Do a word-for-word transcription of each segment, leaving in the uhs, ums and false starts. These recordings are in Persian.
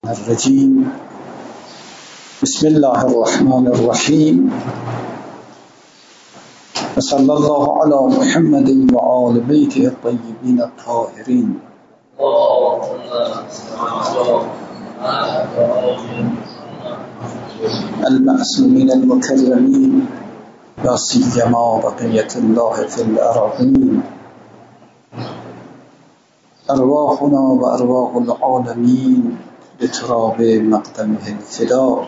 الرجيم. بسم الله الرحمن الرحيم، وصلى الله على محمد وآل بيته الطيبين الطاهرين المعصومين المكرمين، لا سيما بقية الله في الأراضين. أرواحنا وأرواح العالمين بتراب مقدمه الفداء.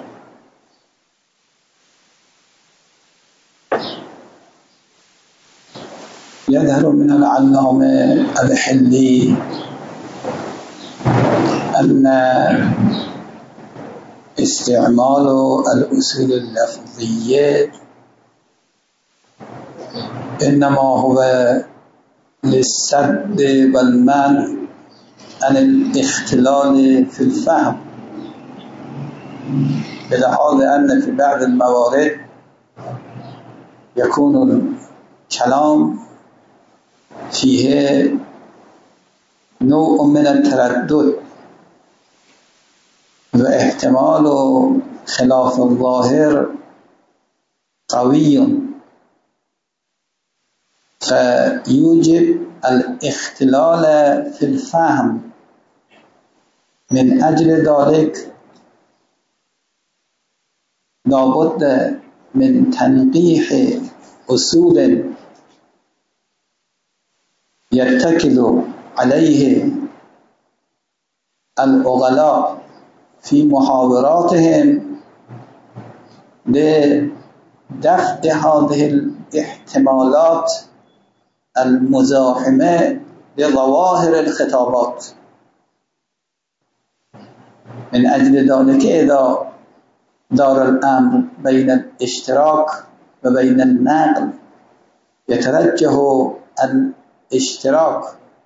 يظهر من العلامة الحلي أن استعمال الأصول اللفظية إنما هو للسد والمنع عن الاختلال في الفهم، بلحاظ أن في بعض الموارد يكون الكلام فيه نوع من التردد واحتمال خلاف الظاهر قوي، فيوجب الاختلال في الفهم. من أجل ذلك لابد من تنقيح أصول يتكل عليه العقلاء في محاوراتهم لدفع هذه الاحتمالات المزاحمة لظواهر الخطابات. من أجل ذلك إذا دار الأمر بين الاشتراك وبين النقل يترجح الاشتراك،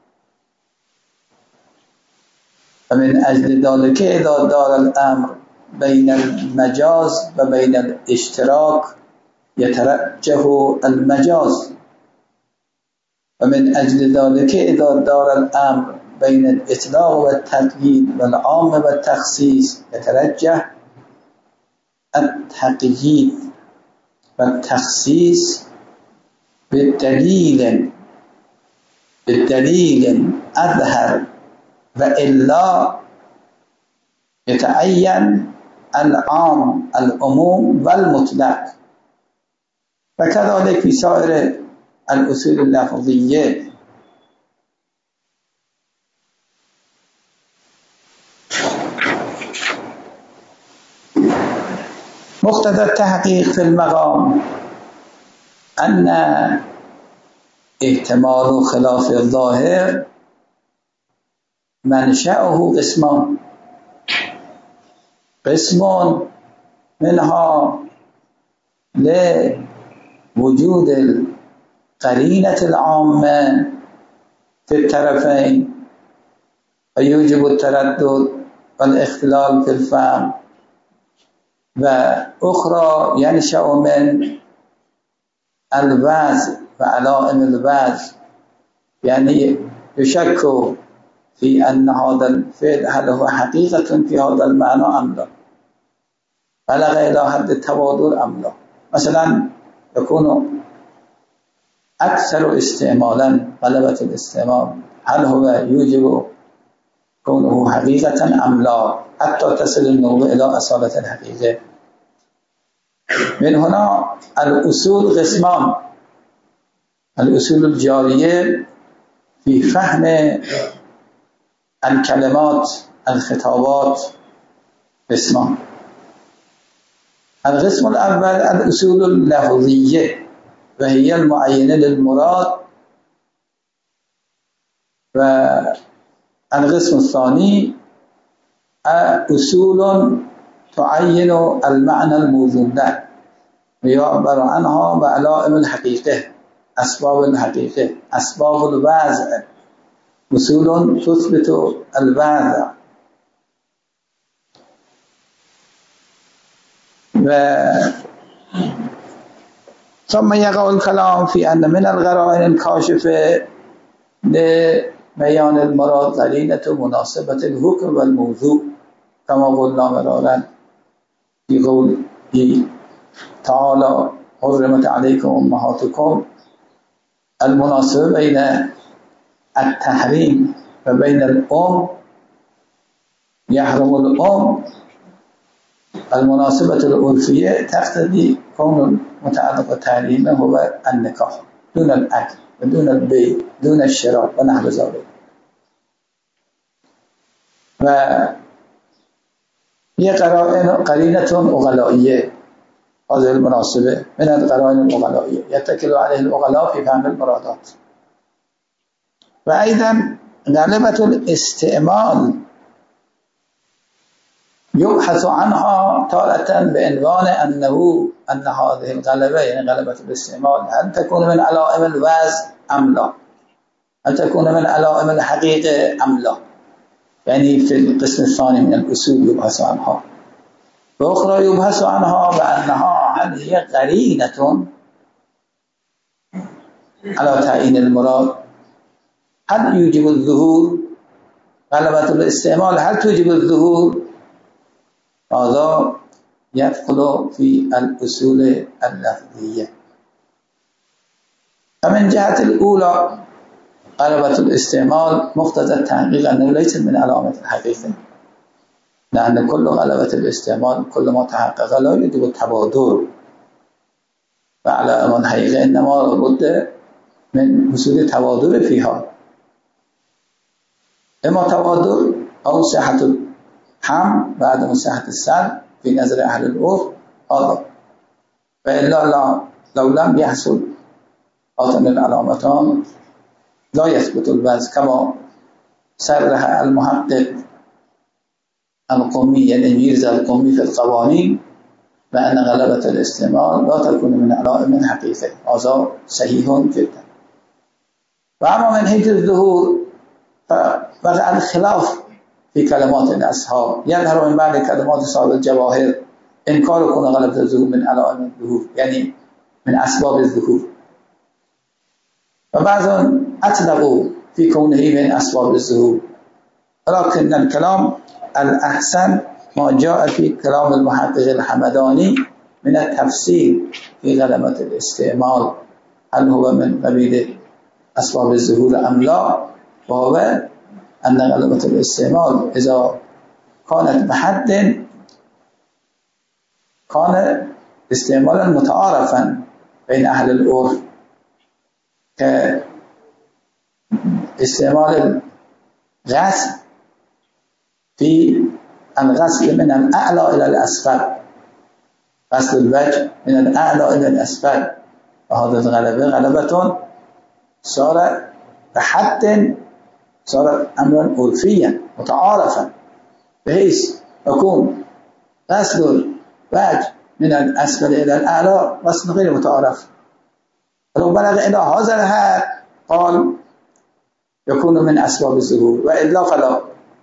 ومن أجل ذلك إذا دار الأمر بين المجاز وبين الاشتراك يترجح المجاز، ومن أجل ذلك إذا دار الأمر بين الإطلاق والتقييد والعام والتخصيص يترجح التقييد والتخصيص بالدليل بالدليل أظهر، وإلا يتعين العام العموم والمطلق. وكذلك في سائر الأصول اللفظية. مقتضى التحقيق في المقام أن احتمال خلاف الظاهر منشأه قسمان: قسم منها لوجود القرينة العامة في الطرفين ويوجب التردد والاختلال في الفهم، وأخرى ينشأ من الوضع وعلائم الوضع، يعني يشك في أن هذا الفعل هل هو حقيقة في هذا المعنى أم لا، بلغ إلى حد التواتر أم لا. مثلا يكون أكثر استعمالا غلبة الاستعمال، هل هو يوجب كونه حقيقة أم لا، حتى تصل النوع إلى أصالة الحقيقة. من هنا الأصول قسمان: الأصول الجارية في فهم الكلمات الخطابات قسمان. القسم الأول الأصول اللفظية، وهي المعينة للمراد. والقسم الثاني أصول تعين المعنى الموجود له ويعبر عنها بعلائم الحقيقة، أسباب الحقيقة، أسباب الوضع، أصول تثبت الوضع. ثم يقع الكلام في أن من القرائن الكاشفة لبيان المراد قرينة مناسبة الحكم والموضوع كما قلنا مرارا في قوله تعالى حرمت عليكم أمهاتكم. المناسبة بين التحريم وبين الأم يحرم الأم، المناسبة العرفية تقتضي كون متعلق تحريمه هو النكاح دون الأكل ودون البيع دون الشراء ونحو ذلك. و هي قرينة أغلائية، هذه المناسبة من القرائن الأغلائية يتكل عليه الأغلاء في فهم المرادات. وأيضا غلبة الاستعمال يبحث عنها تارة بعنوان أنه أن هذه الغلبة يعني غلبة الاستعمال هل تكون من علائم الوزن أم لا، هل تكون من علائم الحقيقة أم لا، يعني في القسم الثاني من الأصول يبحث عنها. وأخرى يبحث عنها بأنها هل هي قرينة على تعيين المراد، هل يوجب الظهور، غلبة الاستعمال هل توجب الظهور، هذا يدخل في الأصول اللفظية. فمن جهة الأولى غلبة الاستعمال مقتضى التحقيق أنه ليس من علامة الحقيقة، لأن كل غلبة الاستعمال كل ما تحقق لا يجب التبادر، وعلى من حقيقة إنما لابد من حصول تبادر فيها، إما تبادر أو صحة الحمل وعدم صحة السلب في نظر أهل العرف هذا، وإلا لو لم يحصل هاتان العلامتان لا يثبت الوزن كما صرح المحقق القومي يعني ميرزا القومي في القوانين بأن غلبة الاستعمال لا تكون من علائم الحقيقة، هذا صحيح جدا. وأما من حيث الظهور فوقع الخلاف في كلمات الأصحاب، يظهر من بعد كلمات صاحب الجواهر إنكار كون غلبة الظهور من علائم الظهور يعني من أسباب الظهور، وبعضهم أطلقوا في كونه من أسباب الظهور، ولكن الكلام الأحسن ما جاء في كلام المحقق الحمداني من التفسير في غلبة الاستعمال هل هو من قبيل أسباب الظهور أم لا، وهو أن غلبة الاستعمال إذا كانت بحد كان استعمالا متعارفا بين أهل العرف كاستعمال الغسل في الغسل من الأعلى إلى الأسفل، غسل الوجه من الأعلى إلى الأسفل، وهذا الغلبة غلبة صار بحد صار أمرا عرفيا متعارفا، بحيث يكون غسل الوجه من الأسفل إلى الأعلى غسل غير متعارف، ولو بلغ إلى هذا الحد قال يكون من أسباب الظهور، وإلا فلا.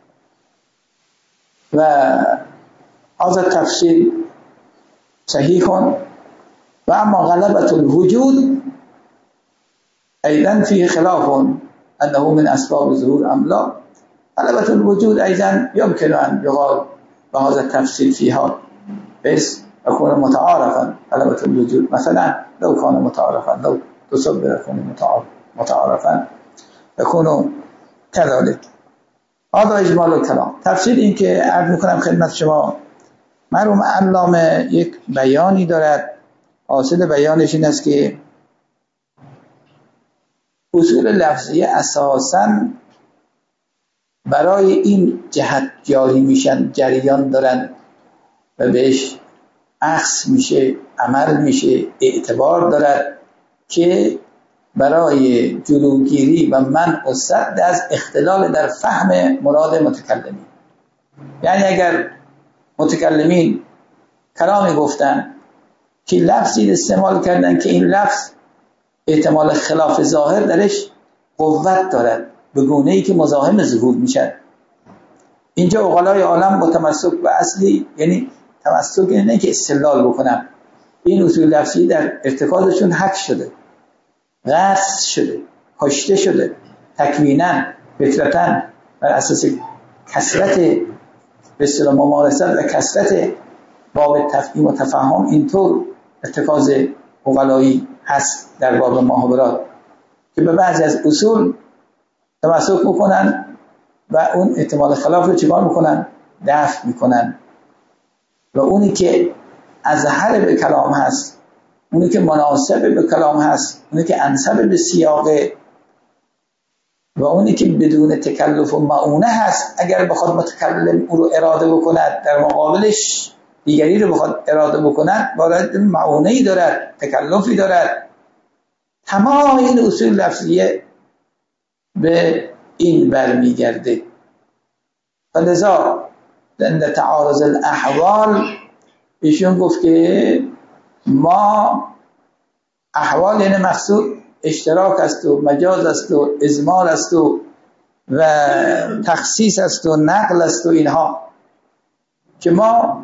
وهذا التفسير صحيح. وأما غلبة الوجود أيضا فيه خلاف أنه من أسباب الظهور أم لا. غلبة الوجود أيضا يمكن أن يقال بهذا التفسير فيها بس يكون متعارفا. غلبة الوجود مثلا لو كان متعارفا، لو تصبر يكون متعارفا يكون كذلك. هذا اجمال الكلام. تفسیر این که عرض میکنم خدمت شما، مرحوم علامه یک بیانی دارد، حاصل بیانش این است که اصول لفظیه اساساً برای این جهت جاری میشن، جریان دارن و بهش اخذ میشه، عمل میشه، اعتبار دارد که برای جلوگیری و منع و صد از اختلال در فهم مراد متکلمین. یعنی اگر متکلمین کلامی گفتن که لفظی استعمال کردن که این لفظ احتمال خلاف ظاهر درش قوت دارد به گونه‌ای که مزاحم ظهور میشن، اینجا عقلای عالم با تمسک به اصلی، یعنی تمسک نه که استدلال بکنن، این اصول لفظی در ارتکازشون حک شده، غرس شده، کشته شده، تکویناً فکرتاً بر اساس کثرت به اصطلاح ممارست و کثرت باب تفهیم و تفهم اینطور ارتکاز عقلایی هست در باب محاورات که به بعضی از اصول تمسک میکنن و اون احتمال خلاف رو چیکار میکنن؟ دفع میکنن و اونی که اظهر به کلام هست، اونی که مناسب به کلام هست، اونی که انسب به سیاقه و اونی که بدون تکلف و معونه هست، اگر بخواد متکلم اون رو اراده بکند در مقابلش دیگری رو بخواد اراده بکند باید معونه‌ای دارد، تکلفی دارد. تمام این اصول لفظیه به این برمیگرده. فلذا در تعارض الاحوال ایشون گفت که ما احوال یعنی مقصود اشتراک است و مجاز است و اضمار است و و تخصیص است و نقل است و اینها که ما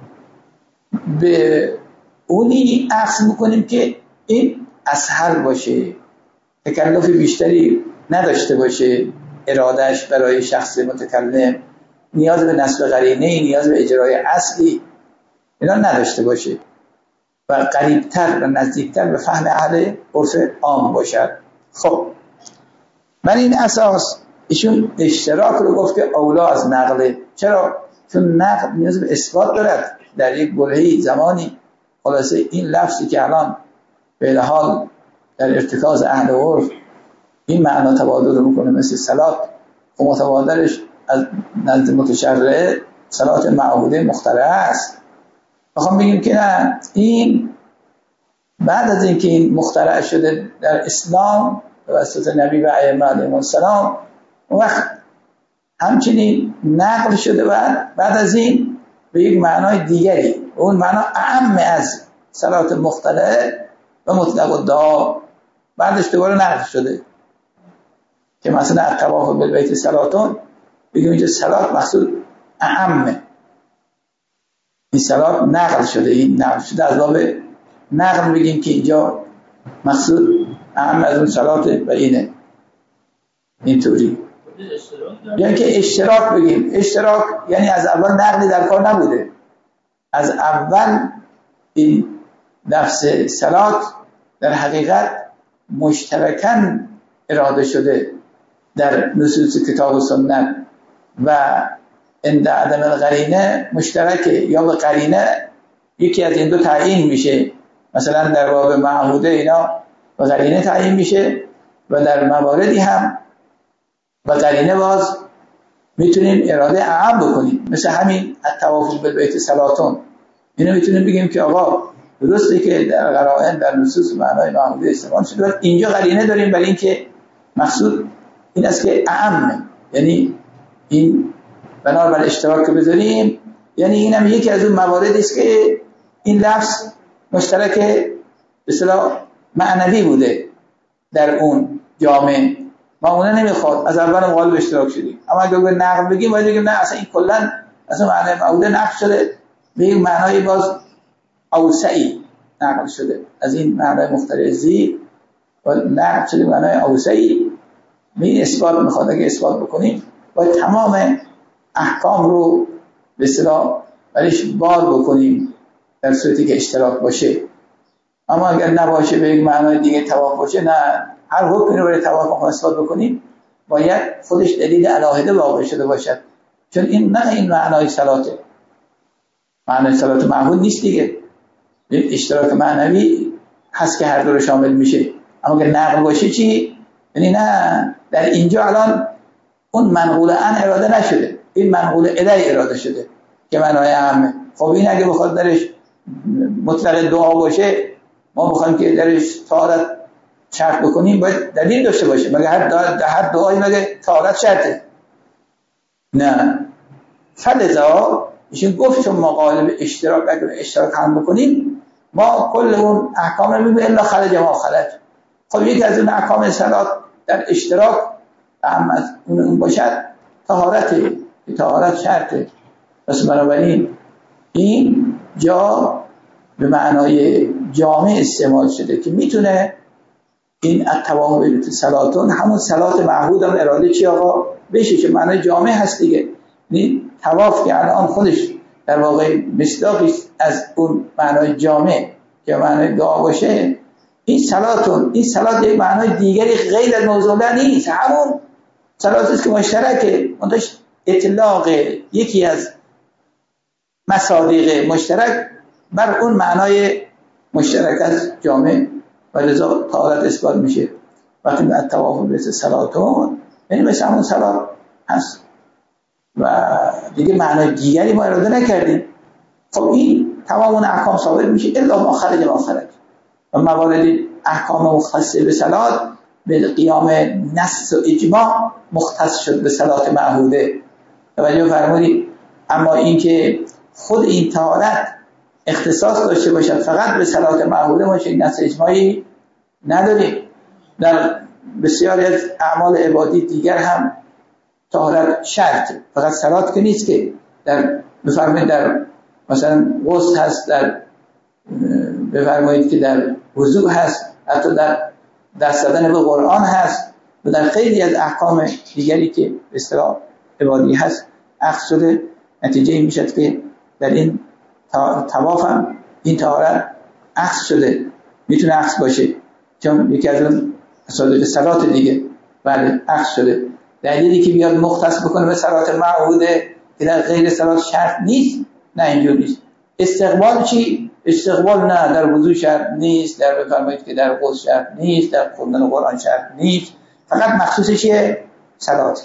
به اونی اخذ میکنیم که این اسهل باشه، تکلف بیشتری نداشته باشه، ارادهش برای شخص متکلم نیاز به نسب قرینه، نیاز به اجرای اصلی اینا نداشته باشه و قریبتر و نزدیکتر به فهم اهل عرف عام باشد. خب من این اساس ایشون اشتراک رو گفت که اولا از نقله. چرا؟ چون نقل نیاز به اثبات دارد در یک برهه‌ای زمانی. خلاصه این لفظی که الان به حال در ارتکاز اهل عرف این معنا تبادل میکنه مثل صلات و متبادلش از نزد متشرع صلات معهوده مخترعه است. میخوام بگیم که نه، این بعد از اینکه این مخترع شده در اسلام توسط نبی و ائمه علیهم السلام، اون وقت همچنین نقل شده بعد بعد از این به یک معنای دیگری، اون معنا اعم از صلات مخترعه و مطلق الدعا بعدش دوباره نقل شده که مثلا الطواف بالبیت صلاتون بگیم اینجا صلات مقصود اعمه. این صلات نقل شده، این نقل شده از باب نقل بگیم که اینجا مقصود اعم از اون صلات و اینه اینطوری. یعنی که اشتراک بگیم، اشتراک یعنی از اول نقلی در کار نبوده، از اول این لفظ صلات در حقیقت مشترکاً اراده شده در نصوص کتاب و سنت و عند عدم القرینه مشترکه، یا به قرینه یکی از این دو تعیین میشه. مثلا در باب معهوده اینا به قرینه تعیین میشه و در مواردی هم به قرینه باز میتونیم اراده اعم بکنیم، مثل همین الطواف بالبیت صلاتون. اینو میتونیم بگیم که آقا درسته که در قرائن در نصوص معنای معهوده استعمال شده، اینجا قرینه داریم برای اینکه مقصود این است که اعم، یعنی این بنابر اشتراک که بذاریم، یعنی این هم یکی از اون مواردی است که این لفظ مشترک به اصطلاح معنوی بوده در اون جامعه. ما اون نمیخواد از اول مقالب اشتراک شدیم، اما اگه به نقل بگیم باید بگیم نه، اصلا این کلا اصلا معنی معهوده نقل شده به یک معنای باز اوسعی نقل شده از این معنای مختلزی و نقل شده معنای اوسعی. این اثبات میخواد، اگه اثبات بکنیم باید تمام احکام رو به اصطلاح برایش بار بکنیم در صورتی که اشتراک باشه. اما اگر نباشه به یک معنای دیگه طواف باشه، نه، هر حکمی رو برای طواف اثبات بکنیم باید خودش دلیل علاهده واقع شده باشد، چون این نه این معنای صلاته، معنای صلات معهود نیست دیگه، اشتراک معنوی هست که هر دو رو شامل میشه. اما اگر نقل باشه چی؟ یعنی نه، در اینجا الان اون منقول ان اراده نشده، این منقول الی اراده شده که معنای اهمه. خب این اگه بخواد درش مطلق دعا باشه، ما بخوایم که درش طهارت شرط بکنیم باید دلیل داشته باشه، مگه هر دعا هر دعایی مگه طهارت شرطه؟ نه. فلذا ایشون گفت چون ما قالب اشتراک اگر اشتراک هم بکنیم ما کل اون احکام رو میبینیم الا خرج ما خرج. خب یکی از اون احکام صلات در اشتراک هم از اون باشد طهارته، طهارت شرطه. پس بنابراین این جا به معنای جامع استعمال شده که میتونه این الطواف بالبیت صلاتون همون صلات معهود هم اراده چی آقا بشه، که معنای جامع هست دیگه. طواف که الان خودش در واقع مصداقی از اون معنای جامع که معنای دعا باشه، این صلاتون این صلات یک معنای دیگری غیر از موضوع نیست، همون صلاتی است که مشترکه، منتش اطلاق یکی از مصادیق مشترک بر اون معنای مشترک از جامع و لذا طهارت اثبات میشه. وقتی به طواف بیت صلاتون یعنی مثل همون صلات هست و دیگه معنای دیگری ما اراده نکردیم. خب این تمام اون احکام ثابت میشه الا ما خرج ما خرج و موارد احکام مختص به صلات به قیام نص و اجماع مختص شد به صلات معهوده. توجه فرمودید؟ اما اینکه خود این طهارت اختصاص داشته باشد فقط به صلات معهوده ما چنین نص اجماعی نداریم. در بسیاری از اعمال عبادی دیگر هم طهارت شرط، فقط صلات که نیست که در بفرمایید در مثلا غسل هست، در بفرمایید که در وضوء هست، حتی در دست دادن به قرآن هست و در خیلی از احکام دیگری که به اصطلاح عبادی هست اخذ شده. نتیجه میشد که در این طواف هم این طهارت اخذ شده، میتونه اخذ باشه چون یکی از اون صادق صلات دیگه بله اخذ شده. دلیلی که بیاد مختص بکنه به صلات معهوده که در غیر صلات شرط نیست، نه اینجور نیست. استقبال چی؟ استقبال نه در وضو شرط نیست، در بفرمایید که در غسل شرط نیست، در خوندن قرآن شرط نیست، فقط مخصوص چیه؟ صلات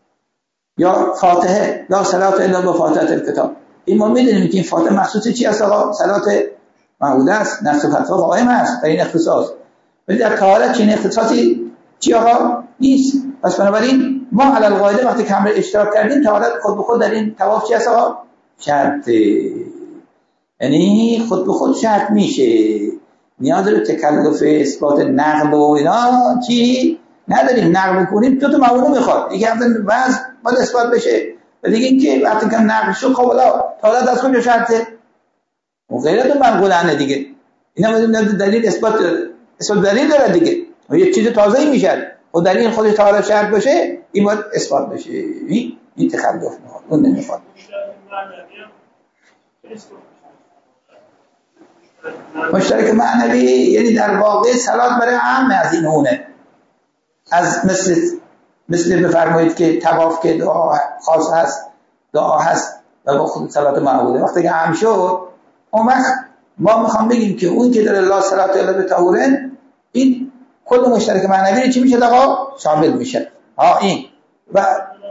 یا فاتحه، لا صلات الا با فاتحه الکتاب. این ما میدونیم که این فاتحه مخصوص چی است آقا؟ صلات معهوده است، نص و فتوا قائم است در این اختصاص، ولی در طهارت چنین اختصاصی چی آقا؟ نیست. پس بنابراین ما علی القاعده وقتی که اشتراک کردیم طهارت خود به خود در این طواف چی است آقا؟ شرط، یعنی خود به خود شرط میشه، نیاز به تکلف اثبات نقل و اینا چی نداریم. نقل کنیم تو تو معلومه میخواد دیگه اصلا وضع باید اثبات بشه و دیگه اینکه وقتی که نقل شد خب والا طهارت از کجا شرطه و غیرت منقولانه دیگه، اینا بدون دلیل اثبات اثبات دلیل داره دیگه و یه چیز تازه‌ای میشه و دلیل خودش طهارت شرط باشه این باید اثبات بشه. این این تکلف میخواد، اون نمیخواد. مشترک معنوی یعنی در واقع صلات برای عام از این هونه، از مثل مثل بفرمایید که طواف که دعا خاص هست، دعا هست و با خود صلات معهوده وقتی که عام شد اون وقت ما میخوام بگیم که اون که در الله صلات الا بطهورن این کل مشترک معنوی چی میشه آقا؟ شامل میشه. ها این و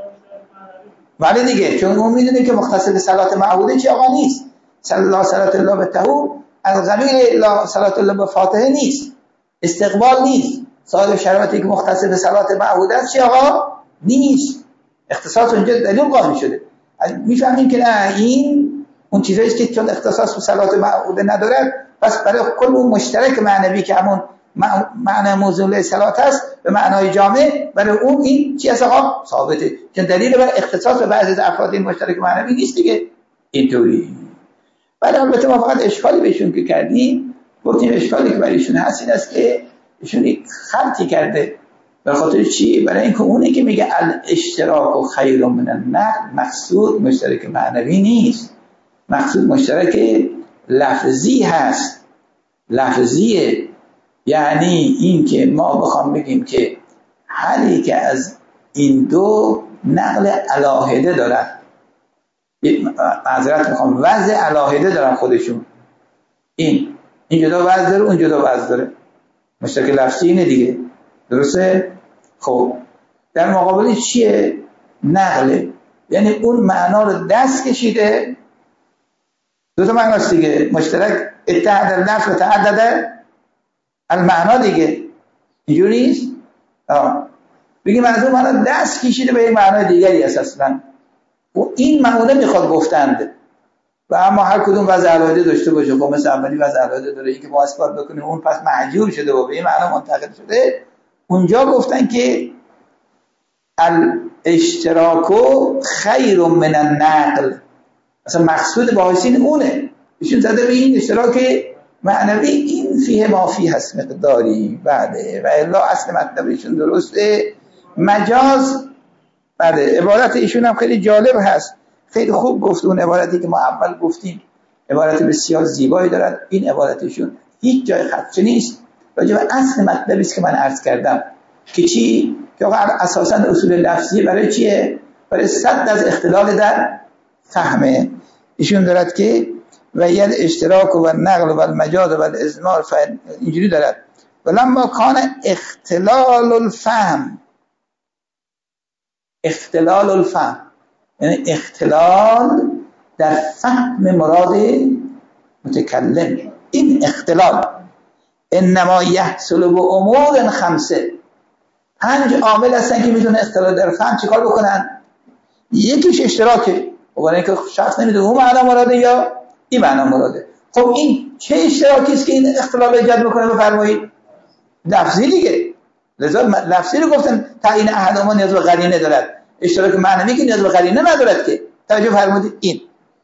ولی دیگه چون اون میدونه که مختص به صلات معهوده چی آقا نیست، صلی الله صلات الله بطهور از قبیل لا صلات الله بفاتحه نیست، استقبال نیست، صاحب شرایطی که مختص به صلات معهوده است چی آقا؟ نیست. اختصاص اونجا دلیل قائم شده. میفهمیم که نه این اون چیزایی است که چون اختصاص به صلات معهوده نداره پس برای کل اون مشترک معنوی که همون معنی موضوع صلات است به معنای جامع برای اون این چی است آقا؟ ثابته، چون دلیل بر اختصاص به بعضی از افراد این مشترک معنوی نیست دیگه اینطوری. ولی البته ما فقط اشکالی بهشون که کردیم گفتیم اشکالی که برایشون هست این است که ایشون یک خلطی کرده. برای خاطر چی؟ برای اینکه اونی که میگه الاشتراک و خیر من النقل مقصود مشترک معنوی نیست، مقصود مشترک لفظی هست. لفظیه یعنی این که ما بخوام بگیم که هر یک از این دو نقل علاهده دارن، معذرت میخوام وضع علاهده دارن خودشون، این این جدا وضع داره اون جدا وضع داره، مشترک لفظی اینه دیگه، درسته؟ خب در مقابل چیه؟ نقله، یعنی اون معنا رو دست کشیده، دو تا معناست دیگه، مشترک اتحاد اللفظ و تعدد المعنا دیگه، اینجوری نیست؟ آه بگیم منظور معنا دست کشیده به یک معنای دیگری اساساً و این معنا میخواد گفتند و اما هر کدوم وضع علاهده داشته باشه. خب مثل اولی وضع علاهده داره این که ما اثبات بکنیم اون پس محجور شده و به این معنا منتقل شده. اونجا گفتن که الاشتراک خیر من النقل، اصلا مقصود باحثین اونه، ایشون زده به این اشتراک معنوی این فیه ما فیه هست مقداری بعده و الا اصل مطلب ایشون درسته. مجاز بعده عبارت ایشون هم خیلی جالب هست، خیلی خوب گفت. اون عبارتی که ما اول گفتیم عبارت بسیار زیبایی دارد. این عبارتشون هیچ جای خدشه نیست راجع به اصل مطلبی است که من عرض کردم که چی؟ که اساساً اصول لفظی برای چیه؟ برای صد از اختلال در فهمه. ایشون دارد که و ید اشتراک و نقل و المجاز و الازمار اینجوری دارد. ولما کان اختلال الفهم، اختلال الفهم یعنی اختلال در فهم مراد متکلم، این اختلال انما یحصل به امور خمسه، پنج عامل هستن که میتونه اختلال در فهم چیکار بکنن. یکیش اشتراکه، وگرنه که شخص نمیدونه اون معنا مراده یا این معنا مراده. خب این چه اشتراکی است که این اختلال ایجاد میکنه؟ بفرمایید لفظی دیگه. لذا لفظی رو گفتن تعیین احدهما نیاز به قرینه دارد، اشتراک معنوی که نیاز به قرینه ندارد که. توجه فرمودید. این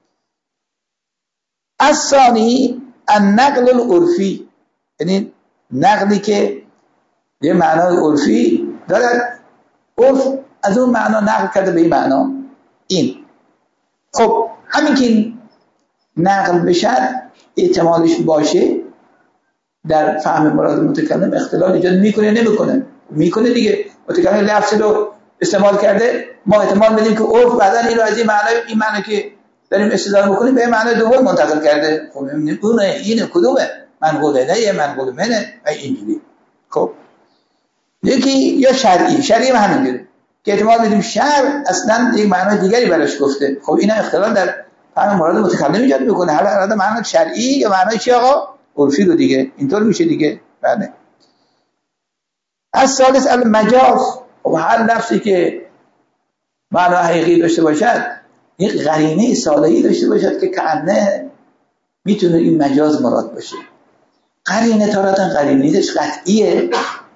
الثانی النقل العرفی، یعنی نقلی که یه معنای عرفی دارد، عرف از اون معنا نقل کرده به این معنا. این خب همین که این نقل بشه احتمالش باشه در فهم مراد متکلم اختلال ایجاد میکنه نمیکنه؟ میکنه دیگه. متکلم لفظی رو استعمال کرده، ما احتمال میدیم که عرف بعدن این رو از این معنای این معنی که داریم استدلال میکنیم به معنای دوم منتقل کرده. خب اونه اینه کدومه؟ منقوله نه یه منقول منه اینجوری. خب یکی یا شرعی، شرعی هم همینجوره که احتمال میدیم شرع اصلا یک معنای دیگری براش گفته. خب اینا اختلال در فهم مراد متکلم ایجاد میکنه. حالا اراده معنای شرعی یا معنای چی آقا؟ عرفی رو دیگه. اینطور میشه دیگه. بله. الثالث المجاز، و هر لفظی که معنای حقیقی داشته باشد یک قرینه صالحی داشته باشد که کأنه میتونه این مجاز مراد باشه. قرینه تاراتن قرینه‌اش قطعیه،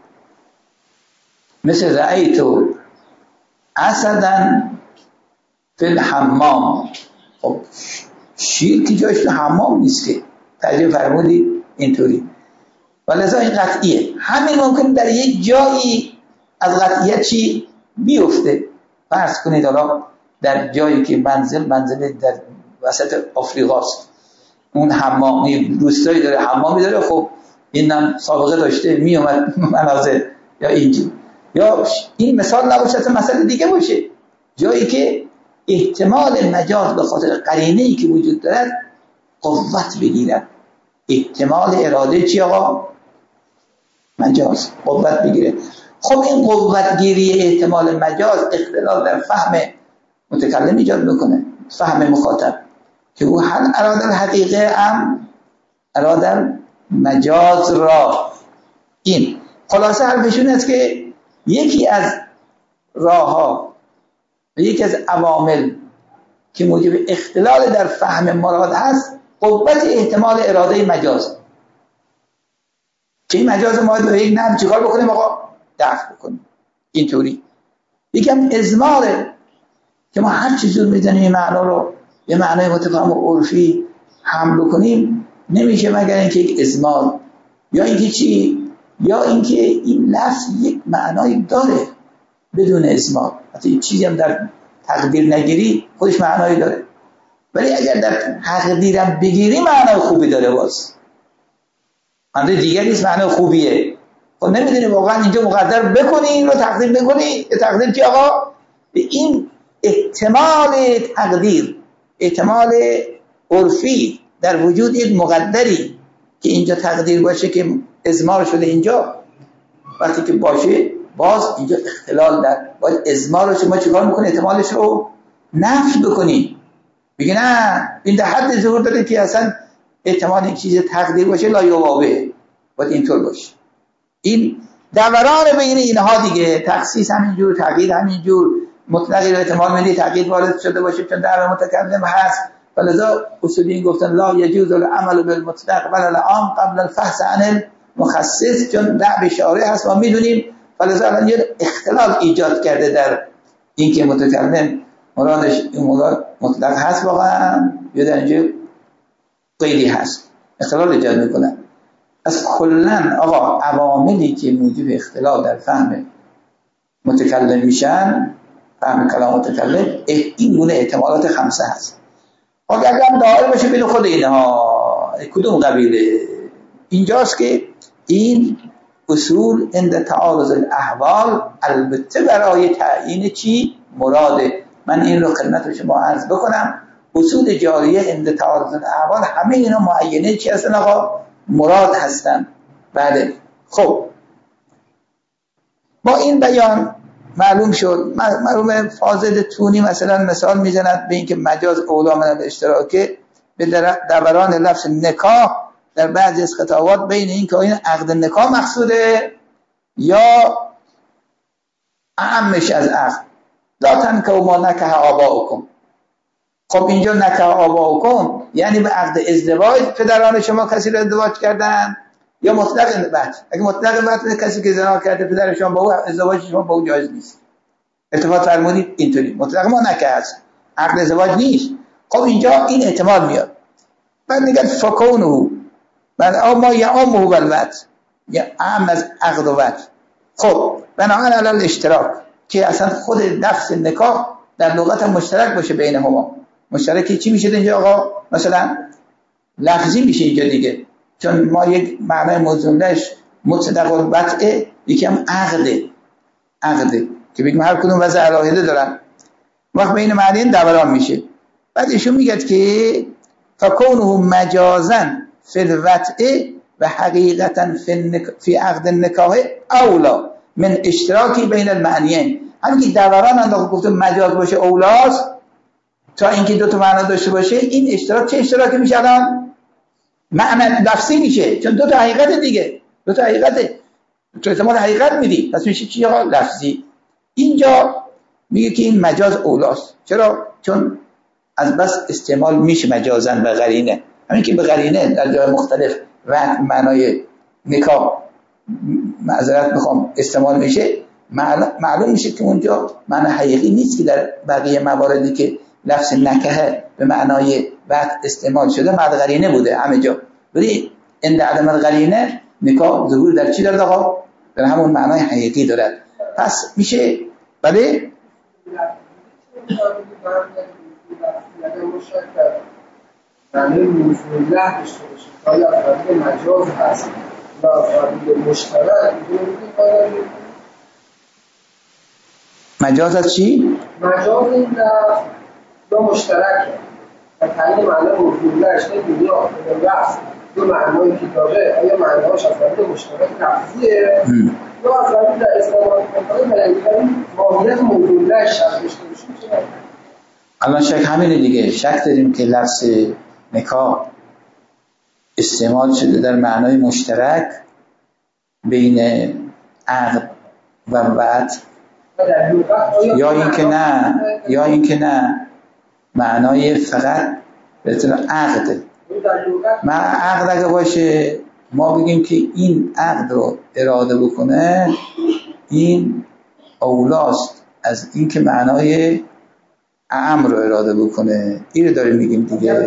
مثل رأیتو اسدن فی الحمام. خب شیر که جاش تو حمام نیست که. ترجمه فرمودید اینطوری. ولذا این قطعیه. همین ممکن در یک جایی از قطعیت چی بیفته. فرض کنید حالا در جایی که منزل منزل در وسط آفریقاست، اون حمامی روستایی داره حمامی داره، خب اینم سابقه داشته می اومد مناظر یا اینجور. یا این مثال نباشه، اصلا مسئله دیگه باشه، جایی که احتمال مجاز به خاطر قرینه‌ای که وجود دارد قوت بگیرد. احتمال اراده چی آقا؟ مجاز قوت بگیره. خب این قوت گیری احتمال مجاز اختلال در فهم متکلم ایجاد میکنه، فهم مخاطب، که او هل اراده الحقیقه ام اراده مجاز را. این خلاصه حرفشون است که یکی از راه‌ها و یکی از عوامل که موجب اختلال در فهم مراد هست قوت احتمال اراده مجاز، که این مجاز ما رو یک نم چیکار بکنیم آقا؟ دفع بکنیم. اینطوری یکم ازماره که ما هر چیزی رو میزنیم این معنا رو یه معنای متفاهم و عرفی حمل کنیم، نمیشه مگر اینکه یک ازمار یا اینکه چی، یا اینکه این لفظ یک معنایی داره بدون ازمار. حتی چیزی هم در تقدیر نگیری خودش معنایی داره، ولی اگر در تقدیرم بگیری معنای خوبی داره، باز معنای دیگری نیست، معنای خوبیه. خب نمیدونی واقعا اینجا مقدر بکنی این رو تقدیر بکنی. تقدیر چی آقا؟ به این احتمال تقدیر، احتمال عرفی در وجود یک مقدری که اینجا تقدیر باشه که ازمار شده اینجا، وقتی که باشه باز اینجا اختلال در باید ازمار رو شما چیکار میکنی؟ احتمالش رو نفی بکنی، بگی نه این در حد ظهور داره که اصلا احتمال این چیز تقدیر باشه لا یوابه، باید اینطور باشه. این دوران بین اینها دیگه، تخصیص همینجور، تقیید همینجور، مطلقی رو احتمال میدی تقیید وارد شده باشه چون در متکلم هست. ولذا اصولین گفتن لا یجوز العمل بالمطلق ولا العام قبل الفحص عن المخصص، چون لعب شارع هست ما میدونیم. ولذا الان یه اختلال ایجاد کرده در این که متکلم مرادش این مراد مطلق هست واقعا یا در اینجا قیدی هست، اختلال ایجاد میکنه. از کلن آقا عواملی که موجب اختلال در فهم متکلم میشن فهم کلام متکلم این گونه احتمالات خمسه هست. اگر هم دائر باشه بین خود اینها کدوم قبیله؟ اینجاست که این اصول عند تعارض الاحوال البته برای تعیین چی؟ مراده. من این رو خدمت شما عرض بکنم، اصول جاریه عند تعارض الاحوال همه اینا معینه چی هستن آقا؟ مراد هستن. بله. خب با این بیان معلوم شد. معلومه فاضل تونی مثلا مثال میزند به اینکه مجاز اولا من الاشتراکه به دوران لفظ نکاح در بعضی از خطابات بین این که این عقد نکاح مقصوده یا اعمش از عقد. لا تنکحوا ما نکح آباؤکم. خب اینجا نکح آباؤکم یعنی به عقد ازدواج پدران شما کسی رو ازدواج کردن یا مطلق بچ. اگه مطلق بچ کسی که زنا کرده پدر شما با او ازدواج شما با او جایز نیست. اتفاق فرمودید اینطوری مطلق ما نکح است، عقد ازدواج نیست. خب اینجا این احتمال میاد. بعد میگه فکونه بعد اما یعمه بالوت یا عام از عقد و وت. خب بناهن علی الاشتراک که اصلا خود لفظ نکاح در لغت مشترک باشه بینهما. مشترکی چی میشه اینجا آقا؟ مثلا لفظی میشه اینجا دیگه، چون ما یک معنای موزونش مطلق الوطء، یکی هم عقده عقده که بگیم هر کدوم وضع علاهده دارن، وقت بین معنی دوران میشه. بعد ایشون میگه که فکونه مجازا فی الوطء و حقیقتا فی, فی عقد النکاح اولا من اشتراکی بین المعنیین. همین که دوران انداخت گفتم مجاز باشه اولاست تا اینکه دو تا معنا داشته باشه. این اشتراک چه اشتراکی میشه الان؟ معنی لفظی میشه، چون دو تا حقیقت دیگه، دو تا حقیقته، تو احتمال حقیقت میدی، پس میشه چی آقا؟ لفظی. اینجا میگه که این مجاز اولاست. چرا؟ چون از بس استعمال میشه مجازن به قرینه. همین که به قرینه در جای مختلف و معنای نکاح معذرت میخوام استعمال میشه، معلوم میشه که اونجا معنی حقیقی نیست که در بقیه مواردی که لفظ نکه به معنای وقت استعمال شده معنی قرینه بوده همه جا، ولی این عدم قرینه نکاح ظهور در چی دارد آقا؟ در همون معنای حقیقی دارد. پس میشه بله معنی موضوع له داشته باشه، آیا فرض مجاز هست و فرض مشترک مجاز از چی؟ مجاز این لفظ یا مشترک و تعیین معنی موضوع لهش دنیا لفظ دو معنایی که داره، آیا معناهاش از فرض مشترک لفظیه یا از فرض در استعمال کنه ماهیت موضوع لهش داشته باشه؟ الان شک همینه دیگه. شک داریم که لفظ نکاح استعمال شده در معنای مشترک بین عقد و وعد، یا اینکه نه یا اینکه نه معنای فقط به اصطلاح عقد. ما عقد اگه باشه ما بگیم که این عقد رو اراده بکنه این اولاست از این که معنای امر رو اراده بکنه. این رو داریم میگیم دیگه.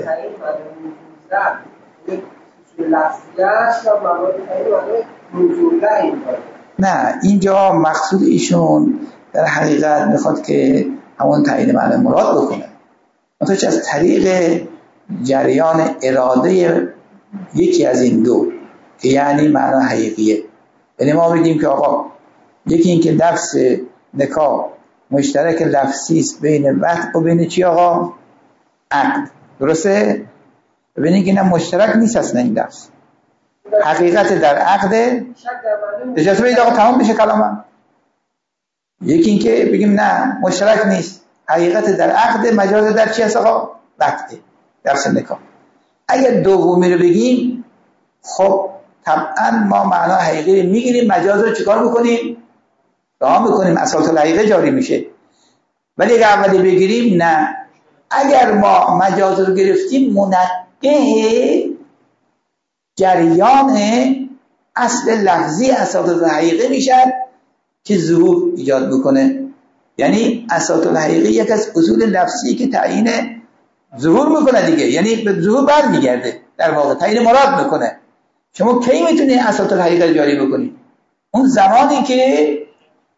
نه اینجا مقصود ایشون در حقیقت میخواد که همون تعیین معنی مراد بکنه، منتها از طریق جریان اراده یکی از این دو که یعنی معنی حقیقیه. یعنی ما بگیم که آقا یکی این که لفظ نکاح مشترک لفظی است بین وقت و بین چی آقا؟ عقد. درسته؟ ببینید که نه مشترک نیست اصلا این لفظ، حقیقت در عقد. اجازه بدید آقا تمام بشه کلامم. یکی این که بگیم نه مشترک نیست، حقیقت در عقد، مجاز در چی هست آقا؟ وقته، لفظ نکاح. اگر دومی رو بگیم خب طبعا ما معنا حقیقی رو میگیریم، مجاز رو چیکار میکنیم؟ رها میکنیم، اساس الحقیقه جاری میشه. ولی اگر اولی بگیریم نه، اگر ما مجاز رو گرفتیم منقه جریان اصل لفظی اساس الحقیقه میشد که ظهور ایجاد بکنه. یعنی اساس الحقیقه یک از اصول لفظی که تعیین ظهور میکنه دیگه، یعنی به ظهور برمیگرده، در واقع تعیین مراد میکنه. شما کی میتونی اساس الحقیقه جاری بکنی؟ اون زمانی که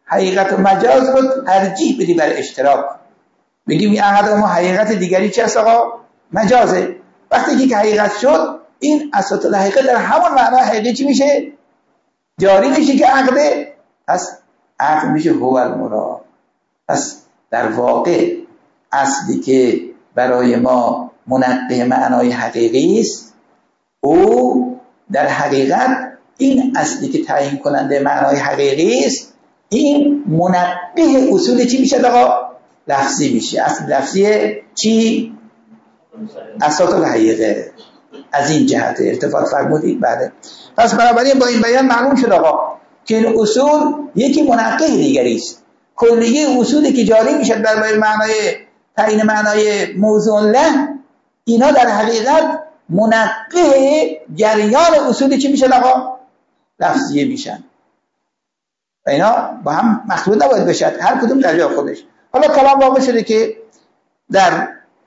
حقیقت و مجاز رو ترجیح بدی بر اشتراک، بگیم این عقد ما حقیقت دیگری چه است آقا؟ مجازه. وقتی که حقیقت شد این اساس الحقیقه در همون معنای حقیقی چی میشه؟ جاری میشه که عقده، پس عقد میشه هو المراد. پس در واقع اصلی که برای ما منقه معنای حقیقی است، او در حقیقت این اصلی که تعیین کننده معنای حقیقی است، این منقه اصول چی میشه آقا؟ لفظی میشه. اصل لفظی چی؟ اساس الحقیقه. از این جهت ارتفاع فرمودید. بعد پس بنابراین با این بیان معلوم شد آقا که این اصول یکی منقه دیگری است. کلیه اصولی که جاری میشد در معنای تعیین معنای موضوع له، اینا در حقیقت منقه جریان اصولی چی میشن آقا؟ لفظیه میشن. و اینا با هم مخلوط نباید بشد، هر کدوم در جای خودش. حالا کلام واقع شده که در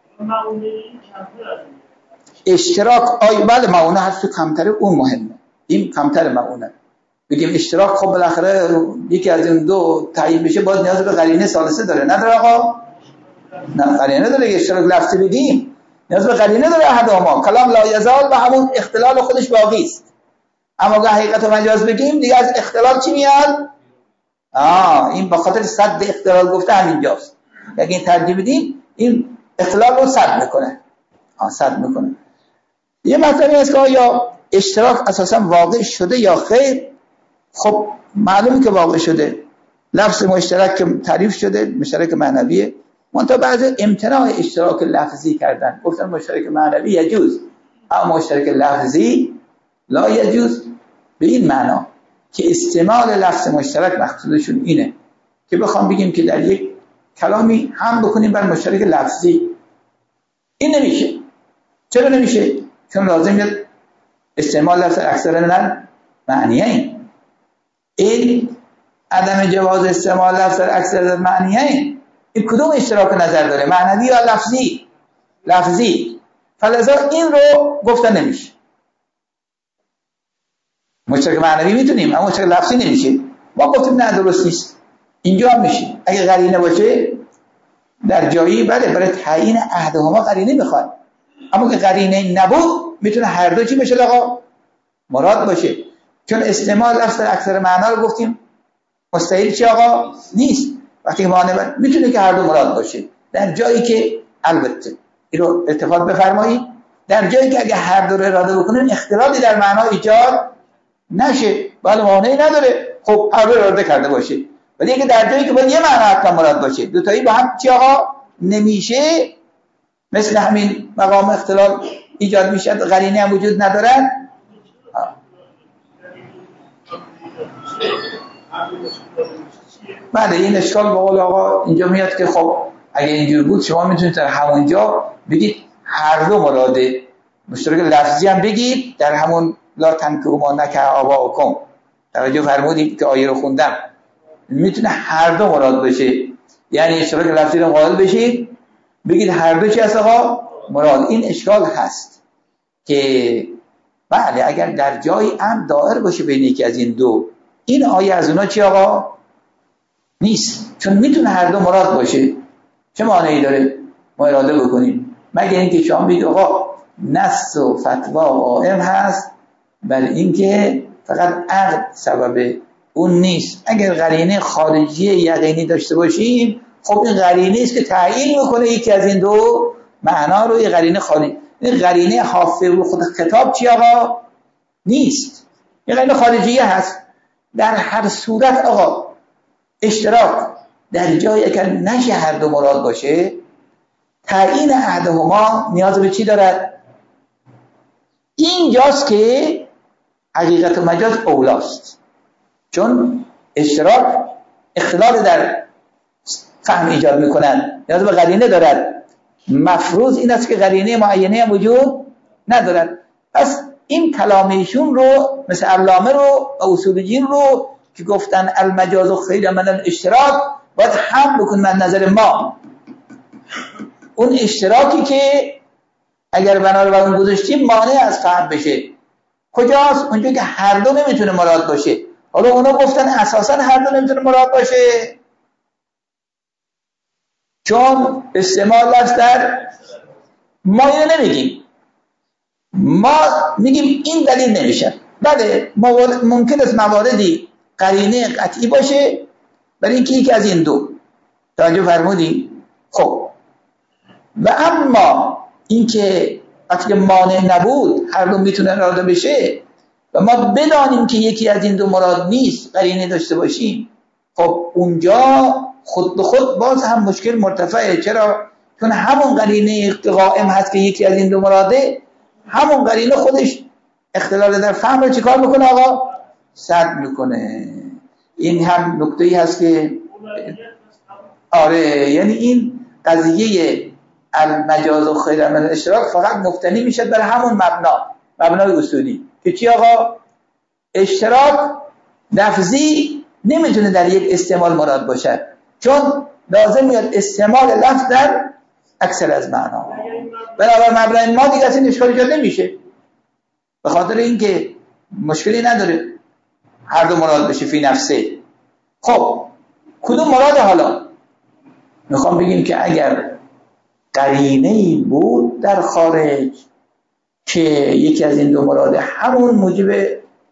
اشتراک آی بله معونه هست، کمتره اون مهمه، این کمتر معونه. بگیم اشتراک خب بالاخره یکی از این دو تعیین بشه باید نیاز به قرینه ثالثه داره، نداره آقا؟ نه قرینه داره. اشتراک لفظی بگیم نیاز به قرینه داره احدهما. کلام لا یزال و همون اختلال خودش باقی است. اما اگه حقیقت و مجاز بگیم دیگه از اختلال چی میاد؟ آه این به خاطر صد اختلال گفته همینجاست. اگه این ترجیح بدیم این اختلال رو صد میکنه. آه صد میکنه. یه مسئله است که آیا اشتراک اساسا واقع شده یا خیر؟ خب معلومه که واقع شده. لفظ مشترک که تعریف شده مشترک معنویه، منتها بعضی امتناع اشتراک لفظی کردن، گفتن مشترک معنوی یجوز اما مشترک لفظی لا یجوز. به این معنا که استعمال لفظ مشترک مقصودشون اینه که بخوام بگیم که در یک کلامی هم بکنیم بر مشترک لفظی، این نمیشه. چرا نمیشه؟ چون لازم استعمال لفظ اکثر من معنیه این این عدم جواز استعمال لفظ اکثر معنیه این این کدوم اشتراک نظر داره؟ معنوی یا لفظی؟ لفظی. فلذا این رو گفتن نمیشه. مشترک معنوی میتونیم اما مشترک لفظی نمیشه. ما گفتیم نه درست نیست. اینجا هم میشه اگه قرینه باشه در جایی بله برای تعیین عهدهما قرینه میخواد، اما که قرینه نبود میتونه هر دو چی بشه آقا؟ مراد باشه. چون استعمال لفظ اکثر معنا رو گفتیم مستحیل چی آقا؟ نیست. وقتی معنی میتونه که هر دو مراد باشه در جایی که البته این رو اتفاق بفرمایید در جایی که اگه هر دو رو اراده بکنیم اختلالی در معنا ایجاد نشه، بله معنی نداره، خب هر دو اراده کرده باشه. ولی اگه در جایی که باید یه معنا حتما مراد باشه دو تایی با هم چی آقا؟ نمیشه. مثل همین مقام اختلال ایجاد میشه، قرینه هم وجود ندارن. بله این اشکال به قول آقا اینجا میاد که خب اگه اینجور بود شما میتونید در همونجا بگید هر دو مراده، مشترک لفظی هم بگید در همون لا تنکحوا ما نکح آباؤکم. توجه فرمودید که آیه رو خوندم، میتونه هر دو مراد بشه. یعنی اشتراک لفظی رو قائل بشید بگید هر دو چی هست آقا؟ مراد. این اشکال هست که بله اگر در جای هم دائر باشه بین یکی از این دو، این آیه از اونا چی آقا؟ نیست، چون میتونه هر دو مراد باشه. چه معنی داره ما اراده بکنیم؟ مگر اینکه شما بگید آقا نص و فتوا قائم هست بل اینکه فقط عقد سبب اون نیست. اگر قرینه خارجی یقینی داشته باشیم خب این قرینه است که تعیین میکنه یکی از این دو معنا رو. این قرینه خارجی، این قرینه حافظ رو خود خطاب چی آقا؟ نیست. این قرینه خارجیه هست. در هر صورت آقا اشتراک در جایی که نشه هر دو مراد باشه، تعیین عهدهما نیاز به چی دارد؟ اینجاست که حقیقت و مجاز اولاست، چون اشتراک اختلال در فهم ایجاد میکنن، نیاز به قرینه دارد. مفروض این است که قرینه معینه وجود ندارد. پس این کلامیشون رو مثل علامه رو و اصولجین رو که گفتن المجاز خیر من الاشتراک باید هم بکن من نظر ما. اون اشتراکی که اگر بنا رو اون گذاشتیم مانع از فهم بشه کجاست؟ اونجا که هر دو نمیتونه مراد باشه. حالا اونا گفتن اساسا هر دو نمیتونه مراد باشه، چون استعمال لفظ در ما اینو نمیگیم، ما میگیم این دلیل نمیشه. بله ممکن است مواردی قرینه قطعی باشه برای اینکه یکی از این دو، توجه فرمودی؟ خب و اما اینکه وقتی مانع نبود هر دو میتونه اراده بشه و ما بدانیم که یکی از این دو مراد نیست، قرینه داشته باشیم، خب اونجا خود به خود باز هم مشکل مرتفعه. چرا؟ چون همون قرینه قائم هست که یکی از این دو مراده، همون قرینه خودش اختلال در فهم رو چیکار میکنه آقا؟ سد میکنه. این هم نکته‌ای هست که آره، یعنی این قضیه المجاز و خیر من الاشتراک فقط مبتنی میشه بر همون مبنا، مبنای اصولی که چی آقا؟ اشتراک لفظی نمیتونه در یک استعمال مراد باشد، چون لازم میاد استعمال لفظ در اکثر از معنا. بنابر مبنای ما دیگه اصلا اشکالی ایجاد نمیشه، به خاطر اینکه مشکلی نداره هر دو مراد بشه فی نفسه. خب کدوم مراد؟ حالا میخوام بگیم که اگر قرینه‌ای بود در خارج که یکی از این دو مراد، همون موجب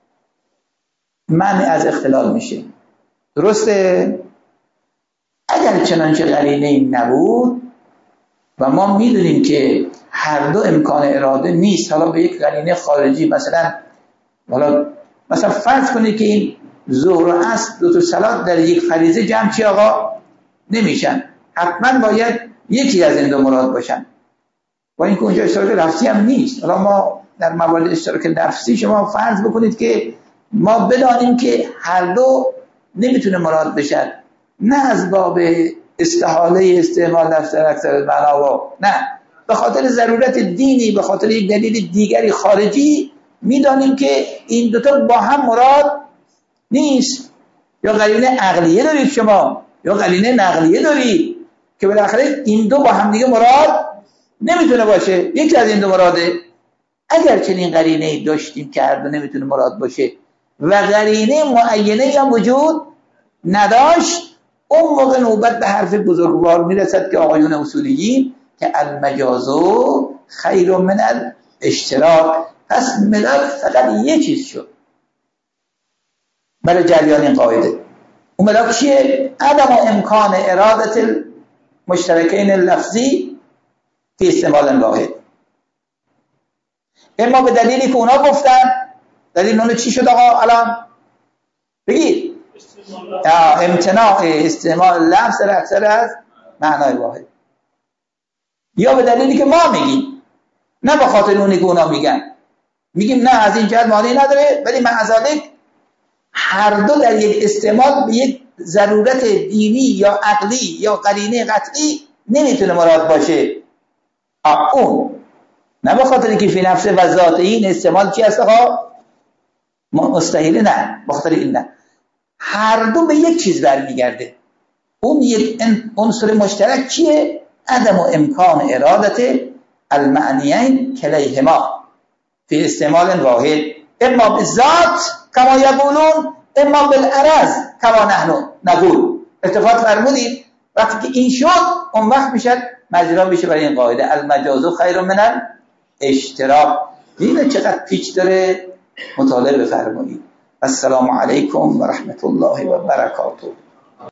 منع از اختلال میشه. درسته؟ اگر چنانچه قرینه‌ای نبود و ما میدونیم که هر دو امکان اراده نیست، حالا به یک قرینه خارجی، مثلا حالا مثلا فرض کنید که این ظهر و عصر دو تا صلات در یک فریضه جمع چی آقا؟ نمیشن، حتما باید یکی از این دو مراد باشن، با اینکه اونجا اشتراک لفظی هم نیست. حالا ما در موارد اشتراک لفظی شما فرض بکنید که ما بدانیم که هر دو نمیتونه مراد بشن، نه از باب استحاله استعمال لفظ در اکثر معنا، نه به خاطر ضرورت دینی، به خاطر یک دلیل دیگری خارجی میدانیم که این دوتا با هم مراد نیست. یا قرینه عقلیه دارید شما یا قرینه نقلیه دارید که بالاخره این دو با هم دیگه مراد نمیتونه باشه، یکی از این دو مراده. اگر چنین قرینه داشتیم که هر دو نمیتونه مراد باشه و قرینه معینه هم وجود نداشت، اون موقع نوبت به حرف بزرگوار میرسد که آقایون اصولیین که المجازو خیر من الاشتراک. پس ملاک فقط یه چیز شد برای جریان این قاعده. اون ملاک چیه؟ عدم و امکان ارادت المشترکین اللفظی فی استعمال واحد. اما به دلیلی که اونا گفتن، دلیل اونو چی شد آقا الان؟ بگید. امتناع استعمال لفظ در اکثر از معنای واحد. یا به دلیلی که ما میگیم، نه به خاطر اونی که اونا میگن. میگیم نه از این جهت معنی نداره، ولی معذالک هر دو در یک استعمال به یک ضرورت دینی یا عقلی یا قرینه قطعی نمیتونه مراد باشه. اون نه به خاطر که فی نفسه و ذات این استعمال چی هست آقا؟ مستحیله، نه به خاطر این، نه هر دو به یک چیز برمیگرده. اون یک عنصر مشترک چیه؟ عدم و امکان ارادت المعنیین کلیهما فی استعمال واحد، اما بالذات کما یقولون اما بالعرض کما نحن نقول. اتفاق فرمودید وقتی که این شد اون وقت میشه مجرا میشه برای این قاعده المجاز خیر من الاشتراک. این چقدر پیچ داره، مطالعه بفرمایید. السلام علیکم و رحمت الله و برکاته.